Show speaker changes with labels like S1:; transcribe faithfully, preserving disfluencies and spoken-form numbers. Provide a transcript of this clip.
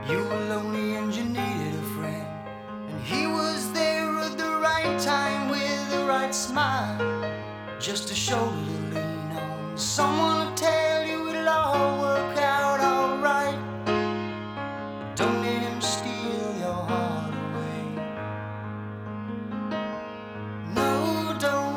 S1: You were lonely and you needed a friend, and he was there at the right time with the right smile, just a shoulder to lean on, someone to tell